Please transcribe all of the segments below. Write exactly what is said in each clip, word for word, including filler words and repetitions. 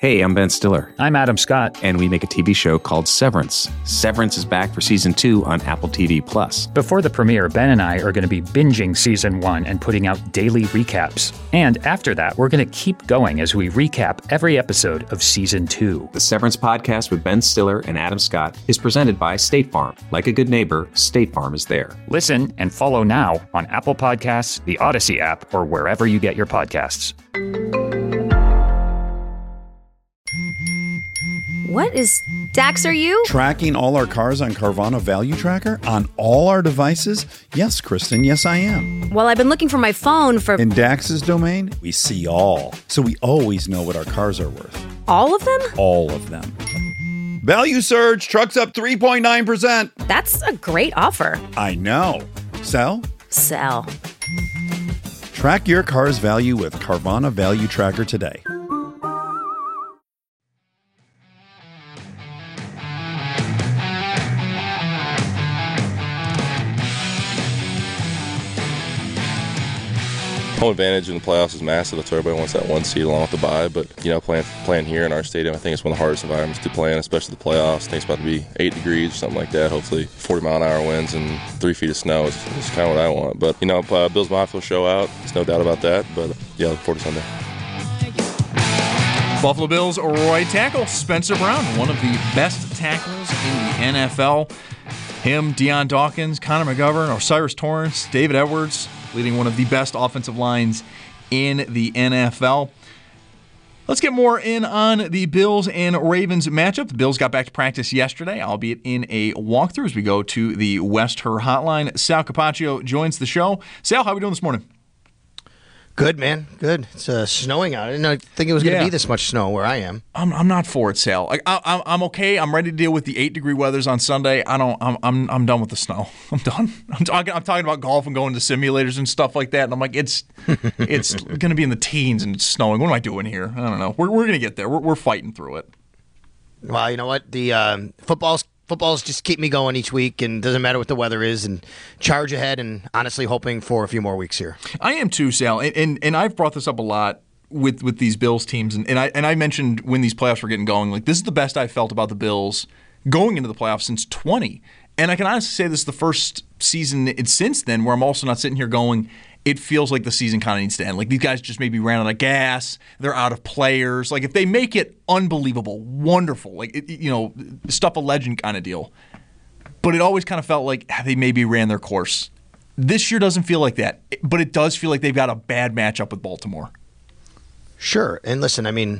Hey, I'm Ben Stiller. I'm Adam Scott. And we make a T V show called Severance. Severance is back for season two on Apple T V Plus. Before the premiere, Ben and I are going to be binging season one and putting out daily recaps. And after that, we're going to keep going as we recap every episode of season two. The Severance podcast with Ben Stiller and Adam Scott is presented by State Farm. Like a good neighbor, State Farm is there. Listen and follow now on Apple Podcasts, the Odyssey app, or wherever you get your podcasts. What is... Dax, are you? Tracking all our cars on Carvana Value Tracker on all our devices? Yes, Kristen, yes I am. Well, I've been looking for my phone for... In Dax's domain, we see all. So we always know what our cars are worth. All of them? All of them. Value surge, trucks up three point nine percent. That's a great offer. I know. Sell? Sell. Track your car's value with Carvana Value Tracker today. Home advantage in the playoffs is massive. That's why everybody wants that one seed along with the bye. But, you know, playing playing here in our stadium, I think it's one of the hardest environments to play in, especially the playoffs. I think it's about to be eight degrees or something like that. Hopefully forty mile an hour winds and three feet of snow is, is kind of what I want. But, you know, uh, Bills Mafia will show out. There's no doubt about that. But, yeah, look forward to Sunday. Buffalo Bills right tackle Spencer Brown, one of the best tackles in the N F L. Him, Deion Dawkins, Connor McGovern, Osiris Torrance, David Edwards, leading one of the best offensive lines in the N F L. Let's get more in on the Bills and Ravens matchup. The Bills got back to practice yesterday, albeit in a walkthrough as we go to the West Her Hotline. Sal Capaccio joins the show. Sal, how are we doing this morning? Good, man. Good. It's uh, snowing out. I didn't think it was going to Yeah. be this much snow where I am. I'm I'm not for it, Sal. Like, I, I, I'm okay. I'm ready to deal with the eight degree weathers on Sunday. I don't. I'm I'm I'm done with the snow. I'm done. I'm talking. I'm talking about golf and going to simulators and stuff like that. And I'm like, it's it's going to be in the teens and it's snowing. What am I doing here? I don't know. We're we're going to get there. We're we're fighting through it. Well, you know what? The um, football's footballs just keep me going each week, and doesn't matter what the weather is, and charge ahead. And honestly, hoping for a few more weeks here. I am too, Sal, and and, and I've brought this up a lot with with these Bills teams, and, and I and I mentioned when these playoffs were getting going, like this is the best I've felt about the Bills going into the playoffs since twenty. And I can honestly say this is the first season since then where I'm also not sitting here going, it feels like the season kind of needs to end. Like these guys just maybe ran out of gas. They're out of players. Like if they make it unbelievable, wonderful, like, it, you know, stuff a legend kind of deal. But it always kind of felt like they maybe ran their course. This year doesn't feel like that. But it does feel like they've got a bad matchup with Baltimore. Sure. And listen, I mean,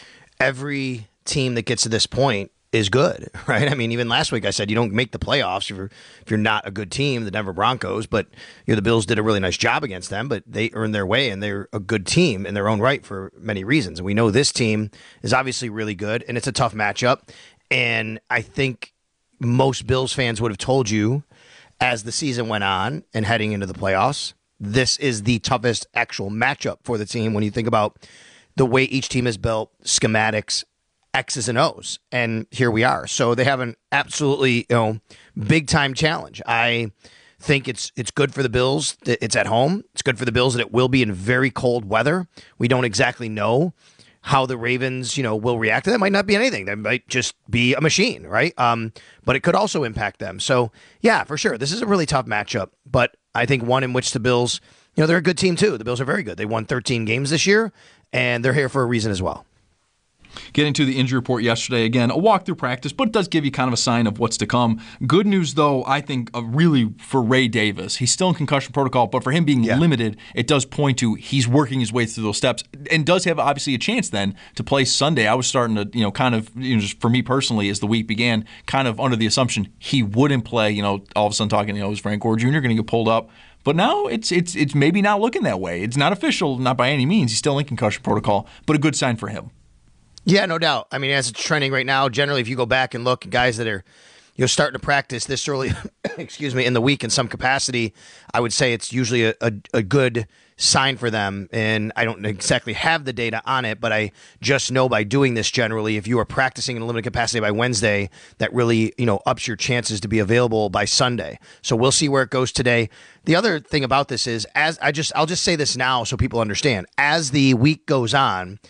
every team that gets to this point is good, right? I mean, even last week I said you don't make the playoffs if you're, if you're not a good team, the Denver Broncos, but you know the Bills did a really nice job against them, but they earned their way and they're a good team in their own right for many reasons. And we know this team is obviously really good and it's a tough matchup. And I think most Bills fans would have told you as the season went on and heading into the playoffs, this is the toughest actual matchup for the team when you think about the way each team is built, schematics, X's and O's, and here we are. So they have an absolutely, you know, big time challenge. I think it's it's good for the Bills that it's at home. It's good for the Bills that it will be in very cold weather. We don't exactly know how the Ravens, you know, will react to that. Might not be anything. They might just be a machine, right? Um, but it could also impact them. So yeah, for sure, this is a really tough matchup. But I think one in which the Bills, you know, they're a good team too. The Bills are very good. They won thirteen games this year, and they're here for a reason as well. Getting to the injury report yesterday, again, a walkthrough practice, but it does give you kind of a sign of what's to come. Good news, though, I think, uh, really for Ray Davis. He's still in concussion protocol, but for him being yeah. limited, it does point to he's working his way through those steps and does have, obviously, a chance then to play Sunday. I was starting to, you know, kind of, you know, just for me personally, as the week began, kind of under the assumption he wouldn't play, you know, all of a sudden talking, you know, is Frank Gore Junior going to get pulled up? But now it's it's it's maybe not looking that way. It's not official, not by any means. He's still in concussion protocol, but a good sign for him. Yeah, no doubt. I mean, as it's trending right now, generally, if you go back and look at guys that are, you know, starting to practice this early, excuse me, in the week in some capacity, I would say it's usually a, a, a good sign for them. And I don't exactly have the data on it, but I just know by doing this generally, if you are practicing in a limited capacity by Wednesday, that really, you know, ups your chances to be available by Sunday. So we'll see where it goes today. The other thing about this is, as I just, I'll just say this now so people understand, as the week goes on,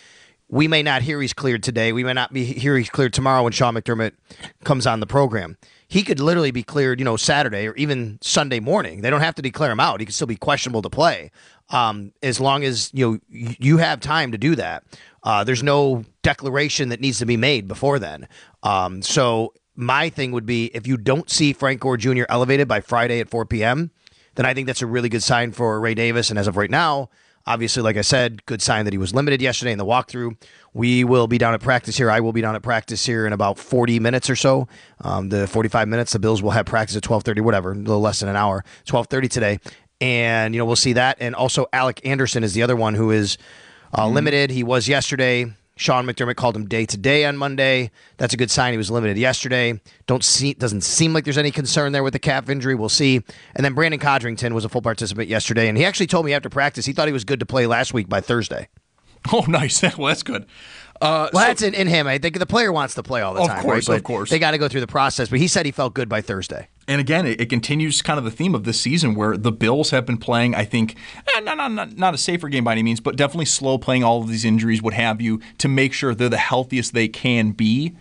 we may not hear he's cleared today. We may not be hear he's cleared tomorrow when Sean McDermott comes on the program. He could literally be cleared, you know, Saturday or even Sunday morning. They don't have to declare him out. He could still be questionable to play, um, as long as you know you have time to do that. Uh, there's no declaration that needs to be made before then. Um, so my thing would be if you don't see Frank Gore Junior elevated by Friday at four p.m., then I think that's a really good sign for Ray Davis. And as of right now, obviously, like I said, good sign that he was limited yesterday in the walkthrough. We will be down at practice here. I will be down at practice here in about forty minutes or so. Um, the forty-five minutes, the Bills will have practice at twelve thirty, whatever, a little less than an hour, twelve thirty today. And, you know, we'll see that. And also Alec Anderson is the other one who is uh, mm-hmm. limited. He was yesterday. Sean McDermott called him day to day on Monday. That's a good sign. He was limited yesterday. Don't see, doesn't seem like there's any concern there with the calf injury. We'll see. And then Brandon Codrington was a full participant yesterday, and he actually told me after practice he thought he was good to play last week by Thursday. Oh, nice. Well, that's good. Uh, well, so, that's in, in him. I think the player wants to play all the of time. Course, right? of course, they got to go through the process. But he said he felt good by Thursday. And again, it, it continues kind of the theme of this season where the Bills have been playing, I think, eh, not, not, not, not a safer game by any means, but definitely slow playing all of these injuries, what have you, to make sure they're the healthiest they can be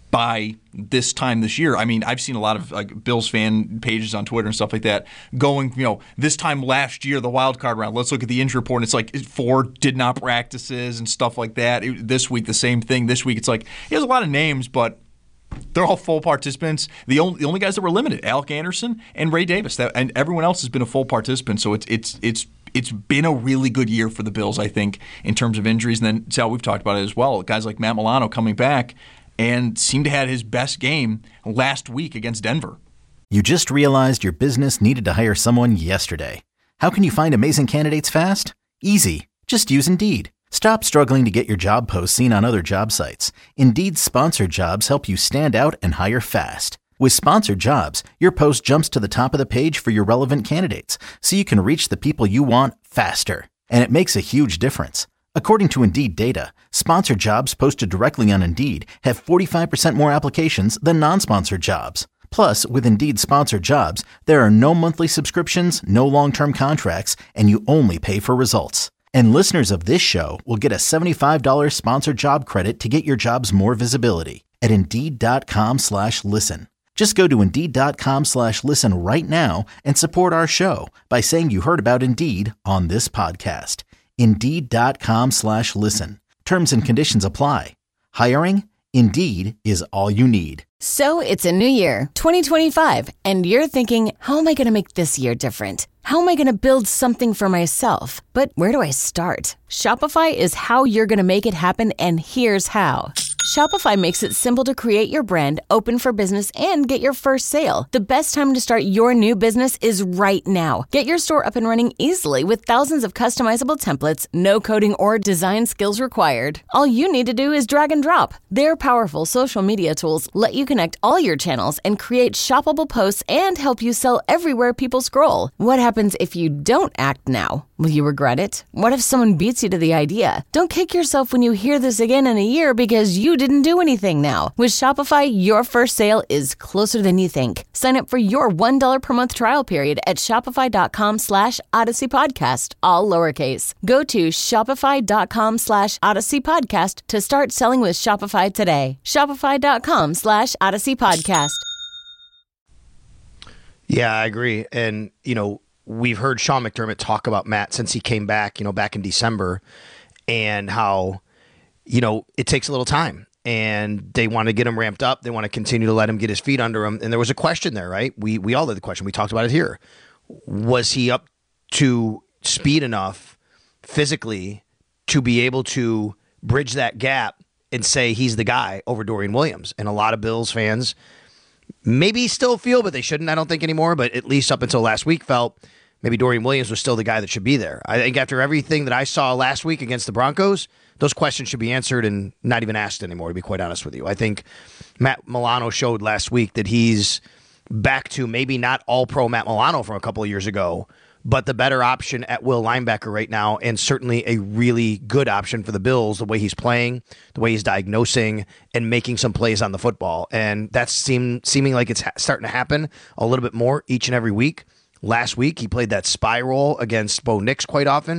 by this time this year. I mean, I've seen a lot of like Bills fan pages on Twitter and stuff like that going, you know, this time last year, the wild card round, let's look at the injury report. And it's like four did not practices and stuff like that. It, this week, the same thing. This week, it's like, he has a lot of names, but they're all full participants. The only the only guys that were limited, Alec Anderson and Ray Davis, that, and everyone else has been a full participant. So it's it's it's it's been a really good year for the Bills, I think, in terms of injuries. And then Sal, we've talked about it as well. Guys like Matt Milano coming back and seemed to have his best game last week against Denver. You just realized your business needed to hire someone yesterday. How can you find amazing candidates fast? Easy. Just use Indeed. Stop struggling to get your job posts seen on other job sites. Indeed's sponsored jobs help you stand out and hire fast. With sponsored jobs, your post jumps to the top of the page for your relevant candidates, so you can reach the people you want faster. And it makes a huge difference. According to Indeed data, sponsored jobs posted directly on Indeed have forty-five percent more applications than non-sponsored jobs. Plus, with Indeed sponsored jobs, there are no monthly subscriptions, no long-term contracts, and you only pay for results. And listeners of this show will get a seventy-five dollars sponsored job credit to get your jobs more visibility at Indeed.com slash listen. Just go to Indeed.com slash listen right now and support our show by saying you heard about Indeed on this podcast. Indeed.com slash listen. Terms and conditions apply. Hiring? Indeed is all you need. So it's a new year, twenty twenty-five, and you're thinking, how am I going to make this year different? How am I going to build something for myself? But where do I start? Shopify is how you're going to make it happen, and here's how. Shopify makes it simple to create your brand, open for business, and get your first sale. The best time to start your new business is right now. Get your store up and running easily with thousands of customizable templates, no coding or design skills required. All you need to do is drag and drop. Their powerful social media tools let you connect all your channels and create shoppable posts and help you sell everywhere people scroll. What happens if you don't act now? Will you regret it? What if someone beats you to the idea? Don't kick yourself when you hear this again in a year because you didn't do anything now. With Shopify, your first sale is closer than you think. Sign up for your one dollar per month trial period at shopify.com slash Odyssey Podcast, all lowercase. Go to shopify.com slash Odyssey Podcast to start selling with Shopify today. Shopify.com slash Odyssey Podcast. Yeah, I agree. And, you know, we've heard Sean McDermott talk about Matt since he came back, you know, back in December, and how, you know, it takes a little time and they want to get him ramped up. They want to continue to let him get his feet under him. And there was a question there, right? We we all had the question. We talked about it here. Was he up to speed enough physically to be able to bridge that gap and say he's the guy over Dorian Williams? And a lot of Bills fans maybe still feel, but they shouldn't, I don't think, anymore, but at least up until last week felt maybe Dorian Williams was still the guy that should be there. I think after everything that I saw last week against the Broncos, those questions should be answered and not even asked anymore, to be quite honest with you. I think Matt Milano showed last week that he's back to maybe not all-pro Matt Milano from a couple of years ago, but the better option at will linebacker right now, and certainly a really good option for the Bills, the way he's playing, the way he's diagnosing, and making some plays on the football. And that's seem, seeming like it's ha- starting to happen a little bit more each and every week. Last week, he played that spy role against Bo Nix quite often,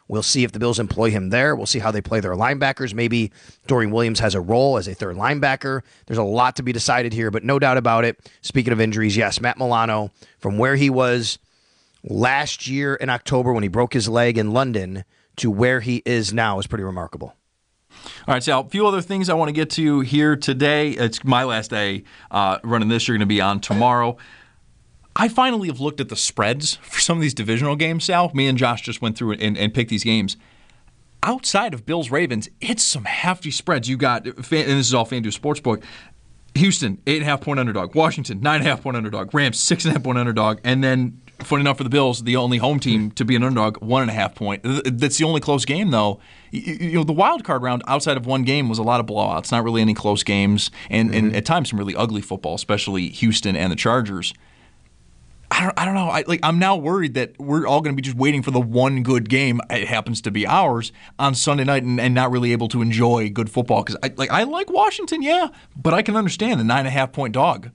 We'll see if the Bills employ him there. We'll see how they play their linebackers. Maybe Dorian Williams has a role as a third linebacker. There's a lot to be decided here, but no doubt about it. Speaking of injuries, yes, Matt Milano, from where he was last year in October when he broke his leg in London to where he is now is pretty remarkable. All right, Sal, a few other things I want to get to here today. It's my last day uh, running this. You're going to be on tomorrow. I finally have looked at the spreads for some of these divisional games, Sal. Me and Josh just went through and, and picked these games. Outside of Bills-Ravens, it's some hefty spreads. You got, and this is all FanDuel Sportsbook, Houston, eight and a half point underdog. Washington, nine and a half point underdog. Rams, six and a half point underdog. And then, funny enough for the Bills, the only home team to be an underdog, one and a half point. That's the only close game, though. You know, the wild card round outside of one game was a lot of blowouts. Not really any close games, and, mm-hmm. and at times some really ugly football, especially Houston and the Chargers. I don't, I don't know. I, like, I'm now worried that we're all going to be just waiting for the one good game. It happens to be ours on Sunday night, and, and not really able to enjoy good football. Because I like I like Washington, yeah, but I can understand the nine and a half point dog.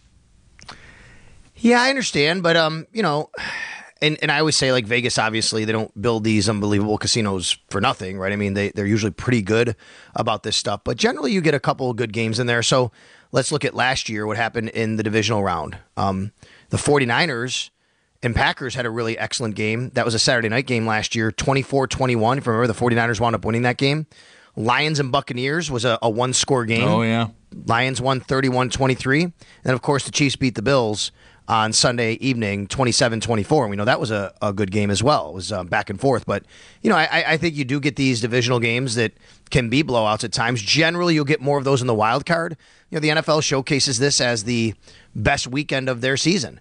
Yeah, I understand, but um, you know, and, and I always say, like, Vegas, obviously they don't build these unbelievable casinos for nothing, right? I mean, they they're usually pretty good about this stuff, but generally you get a couple of good games in there. So let's look at last year, what happened in the divisional round. Um, the 49ers and Packers had a really excellent game. That was a Saturday night game last year, twenty-four twenty-one. If you remember, the 49ers wound up winning that game. Lions and Buccaneers was a, a one-score game. Oh, yeah. Lions won thirty-one twenty-three. And, of course, the Chiefs beat the Bills on Sunday evening, twenty-seven twenty-four. And we know that was a, a good game as well. It was uh, back and forth. But, you know, I, I think you do get these divisional games that can be blowouts at times. Generally, you'll get more of those in the wild card. You know, the N F L showcases this as the best weekend of their season.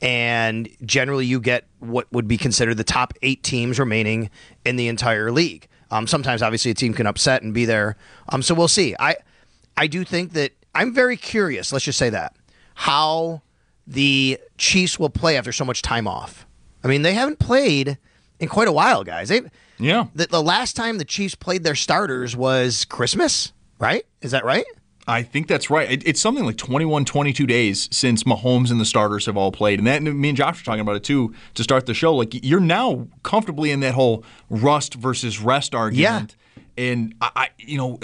And generally, you get what would be considered the top eight teams remaining in the entire league. Um, sometimes, obviously, a team can upset and be there. Um, so we'll see. I, I do think that I'm very curious, let's just say that, how the Chiefs will play after so much time off. I mean, they haven't played in quite a while, guys. They, yeah. The, the last time the Chiefs played their starters was Christmas, right? Is that right? I think that's right. It, it's something like twenty-one, twenty-two days since Mahomes and the starters have all played. And that, me and Josh were talking about it, too, to start the show. Like, you're now comfortably in that whole rust versus rest argument. Yeah. And, I, I you know,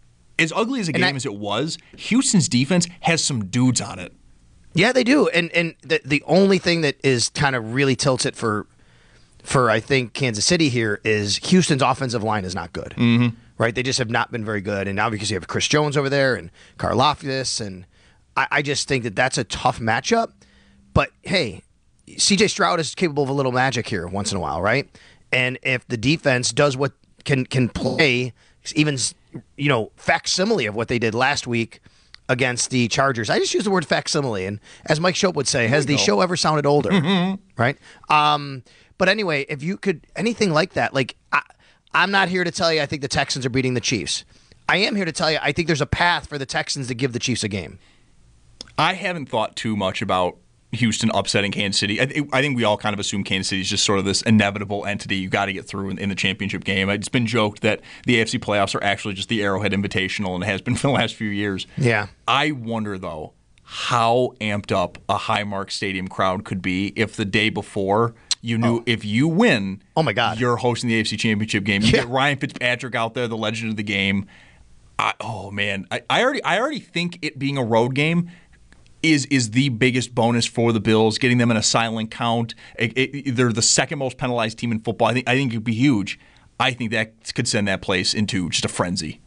as ugly as a game I, as it was, Houston's defense has some dudes on it. Yeah, they do. And and the, the only thing that is kind of really tilts it for, for, I think, Kansas City here is Houston's offensive line is not good. Mm-hmm. Right, they just have not been very good, and now because you have Chris Jones over there and Karlaftis, and I, I just think that that's a tough matchup. But hey, C J Stroud is capable of a little magic here once in a while, right? And if the defense does what can can play, even you know facsimile of what they did last week against the Chargers, I just use the word facsimile, and as Mike Shope would say, has the show ever sounded older? Mm-hmm. Right? Um, but anyway, if you could anything like that, like. I, I'm not here to tell you I think the Texans are beating the Chiefs. I am here to tell you I think there's a path for the Texans to give the Chiefs a game. I haven't thought too much about Houston upsetting Kansas City. I, th- I think we all kind of assume Kansas City is just sort of this inevitable entity you got to get through in, in the championship game. It's been joked that the A F C playoffs are actually just the Arrowhead Invitational, and it has been for the last few years. Yeah. I wonder, though, how amped up a Highmark Stadium crowd could be if the day before – you knew oh. if you win, oh my God, you're hosting the A F C Championship game. You yeah. get Ryan Fitzpatrick out there, the legend of the game. I, oh man, I, I already, I already think it being a road game is is the biggest bonus for the Bills. Getting them in a silent count, it, it, they're the second most penalized team in football. I think, I think it'd be huge. I think that could send that place into just a frenzy.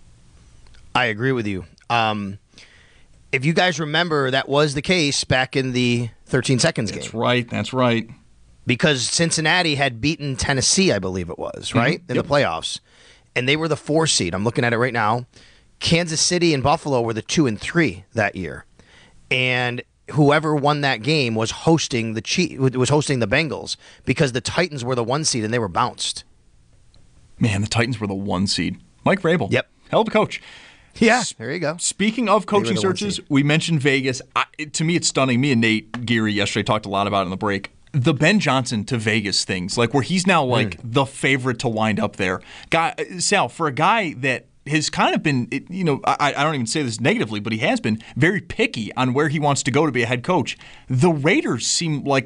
I agree with you. Um, if you guys remember, that was the case back in the thirteen seconds game. That's right. That's right. Because Cincinnati had beaten Tennessee, I believe it was, right, mm-hmm. in yep. the playoffs. And they were the four seed. I'm looking at it right now. Kansas City and Buffalo were the two and three that year. And whoever won that game was hosting the Chief, was hosting the Bengals because the Titans were the one seed and they were bounced. Man, the Titans were the one seed. Mike Vrabel. Yep. Hell of a coach. Yeah, there you go. Speaking of coaching searches, we mentioned Vegas. I, it, to me, it's stunning. Me and Nate Geary yesterday talked a lot about it in the break. The Ben Johnson to Vegas things, like where he's now like mm. the favorite to wind up there. Guy, Sal, for a guy that has kind of been, you know, I, I don't even say this negatively, but he has been very picky on where he wants to go to be a head coach. The Raiders seem like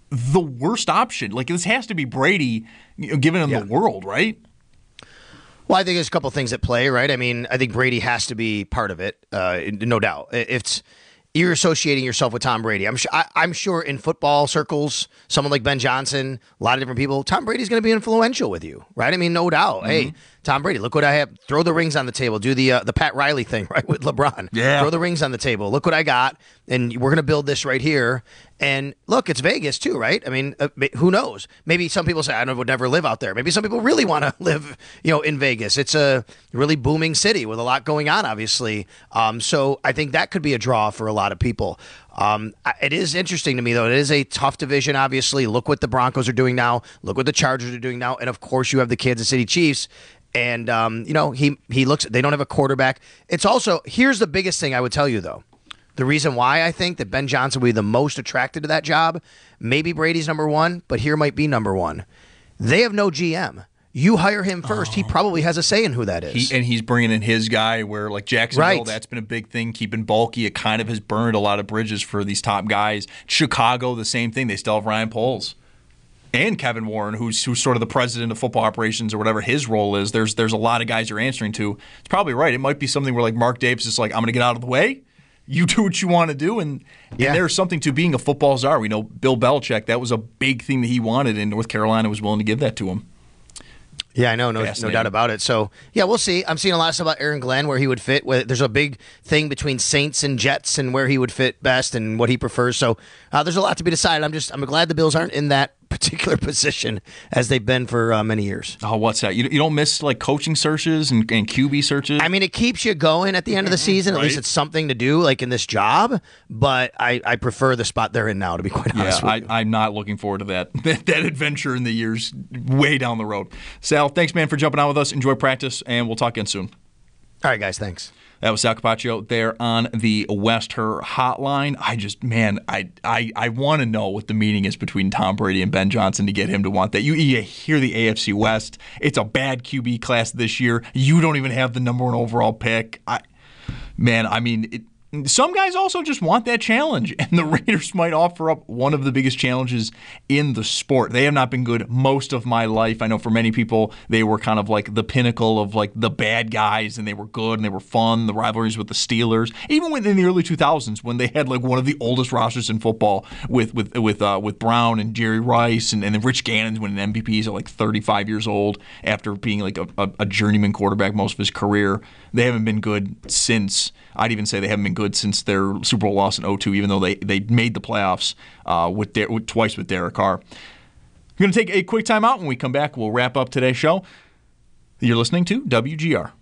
the worst option. Like, this has to be Brady, you know, giving him Yeah. the world, right? Well, I think there's a couple things at play, right? I mean, I think Brady has to be part of it, uh, no doubt. It's you're associating yourself with Tom Brady. I'm sure. I, I'm sure in football circles, someone like Ben Johnson, a lot of different people, Tom Brady's going to be influential with you, right? I mean, no doubt. Mm-hmm. Hey, Tom Brady, look what I have. Throw the rings on the table. Do the uh, the Pat Riley thing, right, with LeBron. Yeah. Throw the rings on the table. Look what I got, and we're going to build this right here. And look, it's Vegas too, right? I mean, uh, who knows? Maybe some people say I would never live out there. Maybe some people really want to live, you know, in Vegas. It's a really booming city with a lot going on, obviously. Um, so I think that could be a draw for a lot of people. Um, it is interesting to me, though. It is a tough division, obviously. Look what the Broncos are doing now. Look what the Chargers are doing now. And, of course, you have the Kansas City Chiefs. And, um, you know, he he looks – they don't have a quarterback. It's also – here's the biggest thing I would tell you, though. The reason why I think that Ben Johnson will be the most attracted to that job, maybe Brady's number one, but here might be number one. They have no G M. You hire him first. Oh. He probably has a say in who that is. He, and he's bringing in his guy where, like, Jacksonville, right. That's been a big thing, keeping bulky. It kind of has burned a lot of bridges for these top guys. Chicago, the same thing. They still have Ryan Poles. And Kevin Warren, who's who's sort of the president of football operations or whatever his role is. There's there's a lot of guys you're answering to. It's probably right. It might be something where, like, Mark Davis is like, I'm going to get out of the way. You do what you want to do, and, yeah. and there's something to being a football czar. We know Bill Belichick, that was a big thing that he wanted, and North Carolina was willing to give that to him. Yeah, I know, no, no doubt about it. So, yeah, we'll see. I'm seeing a lot of stuff about Aaron Glenn, where he would fit. There's a big thing between Saints and Jets and where he would fit best and what he prefers. So uh, there's a lot to be decided. I'm just I'm glad the Bills aren't in that particular position as they've been for uh, many years. Oh, what's that? You, you don't miss, like, coaching searches and, and Q B searches? I mean, it keeps you going at the end of the season. Right. At least it's something to do, like in this job. But I, I prefer the spot they're in now, to be quite honest yeah, with you. I, I'm not looking forward to that, that that adventure in the years way down the road. Sal, thanks, man, for jumping on with us. Enjoy practice, and we'll talk again soon. All right, guys, thanks. That was Sal Capaccio there on the West Her Hotline. I just, man, I I, I want to know what the meaning is between Tom Brady and Ben Johnson to get him to want that. You, you hear the A F C West. It's a bad Q B class this year. You don't even have the number one overall pick. I, man, I mean, it, some guys also just want that challenge, and the Raiders might offer up one of the biggest challenges in the sport. They have not been good most of my life. I know for many people, they were kind of like the pinnacle of like the bad guys, and they were good and they were fun. The rivalries with the Steelers, even within the early two thousands, when they had like one of the oldest rosters in football with with with uh, with Brown and Jerry Rice, and, and then Rich Gannon's winning M V Ps at like thirty-five years old after being like a, a, a journeyman quarterback most of his career. They haven't been good since. I'd even say they haven't been good since their Super Bowl loss in oh two, even though they, they made the playoffs uh, with, Der- with twice with Derek Carr. We're going to take a quick time out. When we come back, we'll wrap up today's show. You're listening to W G R.